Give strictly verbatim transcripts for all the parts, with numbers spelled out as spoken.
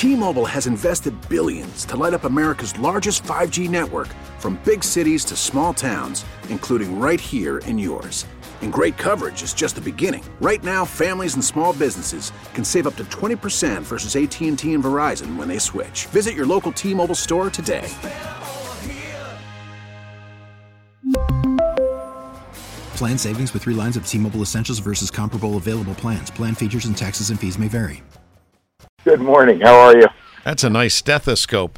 T-Mobile has invested billions to light up America's largest five G network, from big cities to small towns, including right here in yours. And great coverage is just the beginning. Right now, families and small businesses can save up to twenty percent versus A T and T and Verizon when they switch. Visit your local T-Mobile store today. Plan savings with three lines of T-Mobile Essentials versus comparable available plans. Plan features and taxes and fees may vary. Good morning. How are you? That's a nice stethoscope.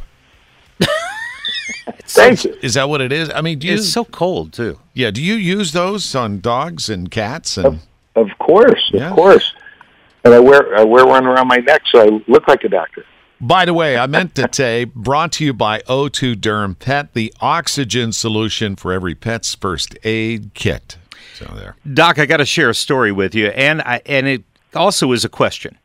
Thank you. Is that what it is? I mean, do you, It's so cold, too. yeah, do you use those on dogs and cats? And Of, of course, Yeah. of course. And I wear I wear one around my neck so I look like a doctor. By the way, I meant to say, brought to you by O two Derm Pet, the oxygen solution for every pet's first aid kit. So there. Doc, I got to share a story with you, and I, and it also is a question.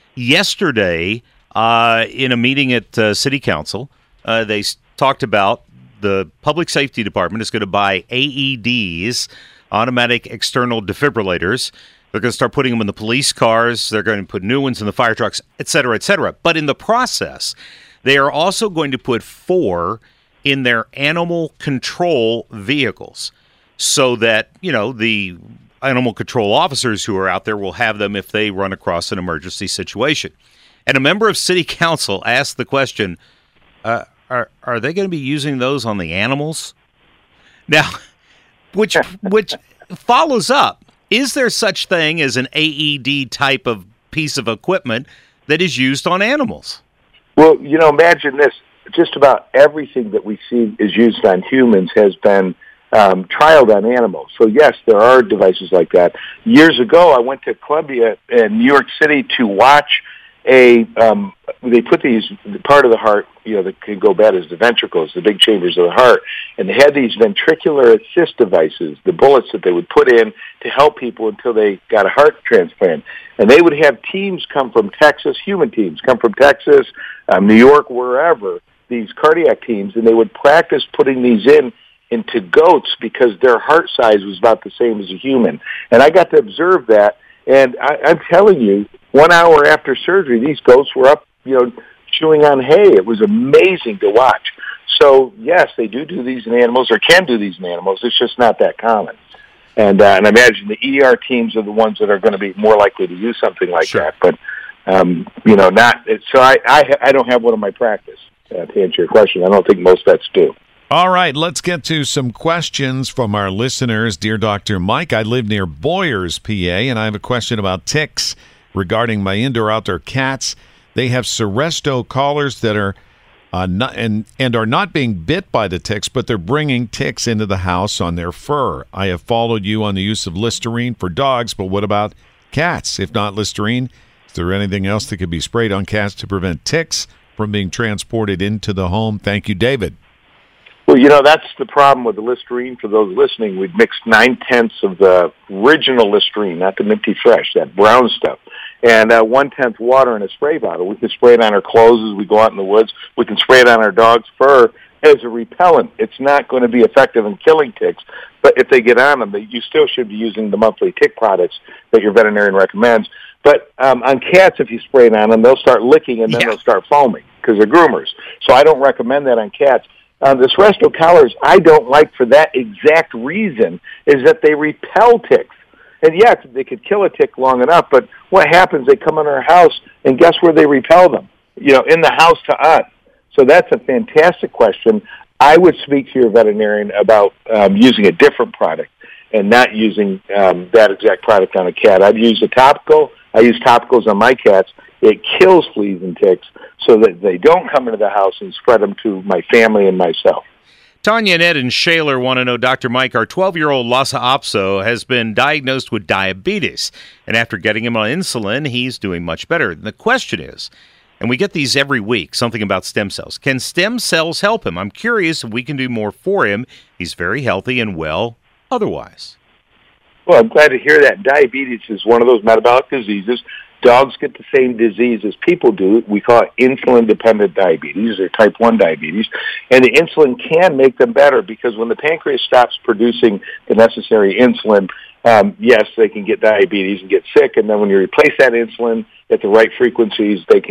Yesterday, uh, in a meeting at uh, City Council, uh, they s- talked about the Public Safety Department is going to buy A E Ds, automatic external defibrillators. They're going to start putting them in the police cars. They're going to put new ones in the fire trucks, et cetera, et cetera. But in the process, they are also going to put four in their animal control vehicles so that, you know, the animal control officers who are out there will have them if they run across an emergency situation. And a member of City Council asked the question, uh, are are they going to be using those on the animals? Now, which which follows up, is there such thing as an A E D type of piece of equipment that is used on animals? Well, you know, imagine this. Just about everything that we see is used on humans has been um, trialed on animals. So, yes, there are devices like that. Years ago, I went to Columbia in New York City to watch a, um, they put these, part of the heart, you know, that can go bad is the ventricles, the big chambers of the heart. And they had these ventricular assist devices, the bullets that they would put in to help people until they got a heart transplant. And they would have teams come from Texas, human teams, come from Texas, um, New York, wherever, these cardiac teams, and they would practice putting these in into goats because their heart size was about the same as a human. And I got to observe that, and I, I'm telling you, one hour after surgery, these goats were up, you know, chewing on hay. It was amazing to watch. So, yes, they do do these in animals, or can do these in animals. It's just not that common. And, uh, and I imagine the E R teams are the ones that are going to be more likely to use something like Sure. that. But, um, you know, not. So I, I, I don't have one in my practice, uh, to answer your question. I don't think most vets do. All right, let's get to some questions from our listeners. Dear Doctor Mike, I live near Boyers, P A, and I have a question about ticks regarding my indoor-outdoor cats. They have Seresto collars that are uh, not and and are not being bit by the ticks, but they're bringing ticks into the house on their fur. I have followed you on the use of Listerine for dogs, but what about cats? If not Listerine, is there anything else that could be sprayed on cats to prevent ticks from being transported into the home? Thank you, David. Well, you know, that's the problem with the Listerine. For those listening, we've mixed nine-tenths of the original Listerine, not the Minty Fresh, that brown stuff, and uh, one-tenth water in a spray bottle. We can spray it on our clothes as we go out in the woods. We can spray it on our dog's fur as a repellent. It's not going to be effective in killing ticks, but if they get on them, you still should be using the monthly tick products that your veterinarian recommends. But um, on cats, if you spray it on them, they'll start licking and then Yeah. they'll start foaming because they're groomers. So I don't recommend that on cats. Uh, the Seresto collars I don't like for that exact reason, is that they repel ticks. And yes, they could kill a tick long enough, but what happens, they come in our house, and guess where they repel them? You know, in the house to us. So that's a fantastic question. I would speak to your veterinarian about um, using a different product and not using um, that exact product on a cat. I'd use a topical. I use topicals on my cats. It kills fleas and ticks so that they don't come into the house and spread them to my family and myself. Tanya and Ed and Shaler want to know, Doctor Mike, our twelve-year-old Lhasa Apso has been diagnosed with diabetes, and after getting him on insulin, he's doing much better. The question is, and we get these every week, something about stem cells. Can stem cells help him? I'm curious if we can do more for him. He's very healthy and well otherwise. Well, I'm glad to hear that. Diabetes is one of those metabolic diseases. Dogs get the same disease as people do. We call it insulin-dependent diabetes or type one diabetes. And the insulin can make them better because when the pancreas stops producing the necessary insulin, um, yes, they can get diabetes and get sick. And then when you replace that insulin at the right frequencies, they can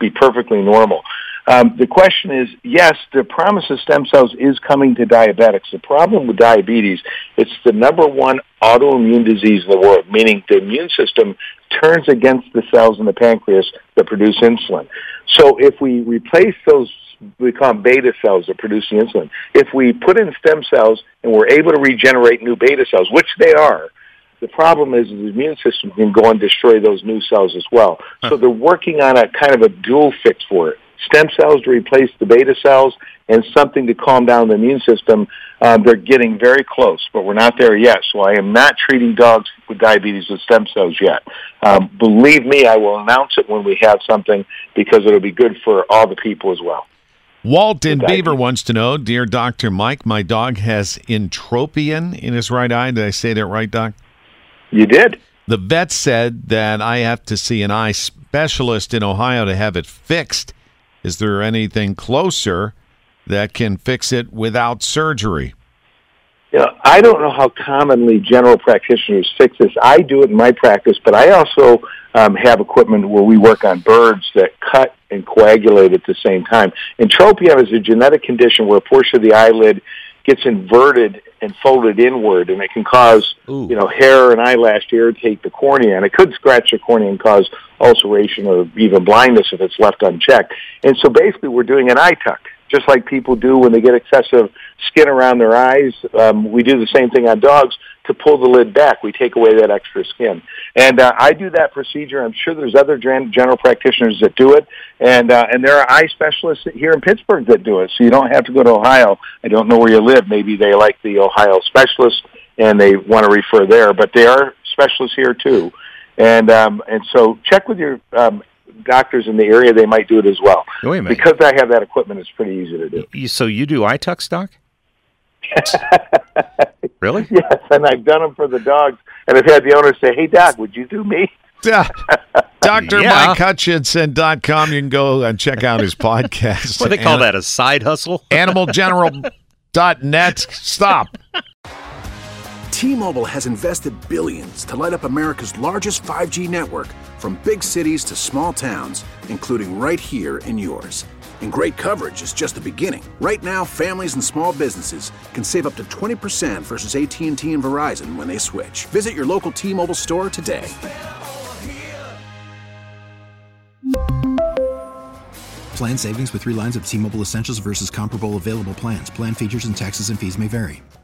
be perfectly normal. Um, the question is, yes, the promise of stem cells is coming to diabetics. The problem with diabetes, it's the number one autoimmune disease in the world, meaning the immune system turns against the cells in the pancreas that produce insulin. So if we replace those, we call them beta cells that produce the insulin, if we put in stem cells and we're able to regenerate new beta cells, which they are, the problem is the immune system can go and destroy those new cells as well. Huh. So they're working on a kind of a dual fix for it. Stem cells to replace the beta cells and something to calm down the immune system. Um, they're getting very close, but we're not there yet. So I am not treating dogs with diabetes with stem cells yet. Um, believe me, I will announce it when we have something because it'll be good for all the people as well. Walt in Beaver wants to know, dear Doctor Mike, my dog has entropion in his right eye. Did I say that right, Doc? You did. The vet said that I have to see an eye specialist in Ohio to have it fixed. Is there anything closer that can fix it without surgery? You know, I don't know how commonly general practitioners fix this. I do it in my practice, but I also um, have equipment where we work on birds that cut and coagulate at the same time. Entropion is a genetic condition where a portion of the eyelid gets inverted and folded inward, and it can cause, Ooh. you know, hair and eyelash to irritate the cornea, and it could scratch the cornea and cause ulceration or even blindness if it's left unchecked. And so basically we're doing an eye tuck, just like people do when they get excessive skin around their eyes. Um, we do the same thing on dogs to pull the lid back. We take away that extra skin. And uh, I do that procedure. I'm sure there's other gen- general practitioners that do it. And uh, and there are eye specialists here in Pittsburgh that do it. So you don't have to go to Ohio. I don't know where you live. Maybe they like the Ohio specialists and they want to refer there. But there are specialists here too. And um, and so check with your um, doctors in the area. They might do it as well. Wait a minute. Because I have that equipment, it's pretty easy to do. So you do eye tucks, Doc? Really? Yes, and I've done them for the dogs, and I've had the owner say, "Hey, Doc, would you do me?" Yeah. Dr Mike Hutchinson dot com. You can go and check out his podcast. What do they call An- that, a side hustle? animal general dot net. Stop. T-Mobile has invested billions to light up America's largest five G network, from big cities to small towns, including right here in yours. And great coverage is just the beginning. Right now, families and small businesses can save up to twenty percent versus A T and T and Verizon when they switch. Visit your local T-Mobile store today. Plan savings with three lines of T-Mobile Essentials versus comparable available plans. Plan features and taxes and fees may vary.